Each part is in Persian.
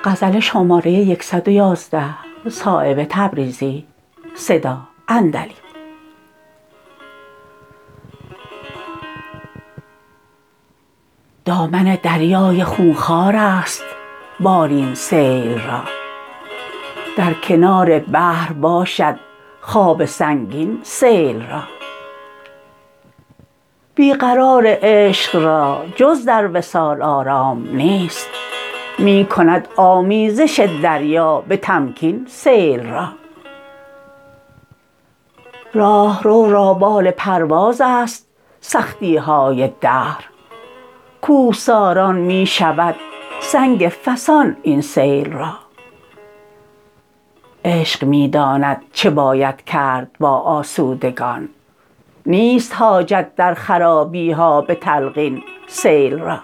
دامن دریای خونخوار است بالین سیل را در کنار بحر باشد خواب سنگین سیل را بی قرار عشق را جز در وصال آرام نیست می کند آمیزش دریا به تمکین سیل را راهرو را بال پرواز است سختی های دهر کوهساران می شود سنگ فسان این سیل را عشق می داند چه باید کرد با آسودگان نیست حاجت در خرابی ها به تلقین سیل را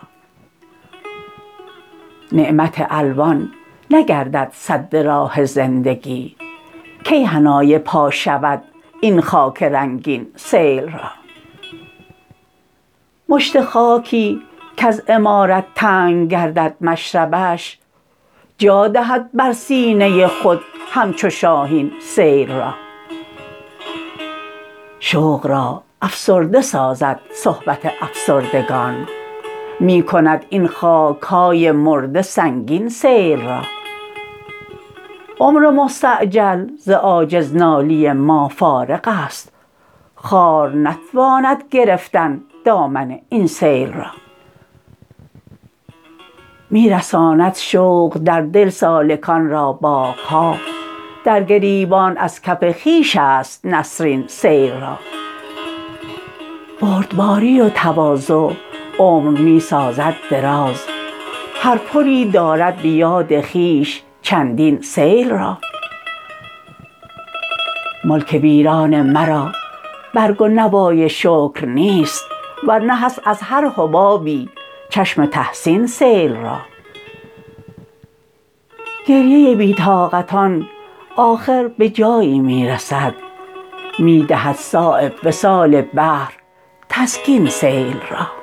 نعمت الوان نگردد سد راه زندگی کی حنای پا شود این خاک رنگین سیل را مشت خاکی کز عمارت تنگ گردد مشربش جا دهد بر سینه خود همچو شاهین سیل را شوق را افسرده سازد صحبت افسردگان می کند این خاک های مرده سنگین سیل را عمر مستعجل ز عاجز نالی ما فارغ است خار نتواند گرفتن دامن این سیل را می رساند شوق در دل سالکان را باغ ها در گریبان از کف خویش است نسرین سیل را بردباری و تواضع عمر می سازد دراز هر پلی دارد به یاد خویش چندین سیل را ملک ویران مرا برگ و نوای شکر نیست ورنه هست از هر حبابی چشم تحسین سیل را گریه بی طاقتان آخر به جایی می رسد می دهد صایب وصال بحر تسکین سیل را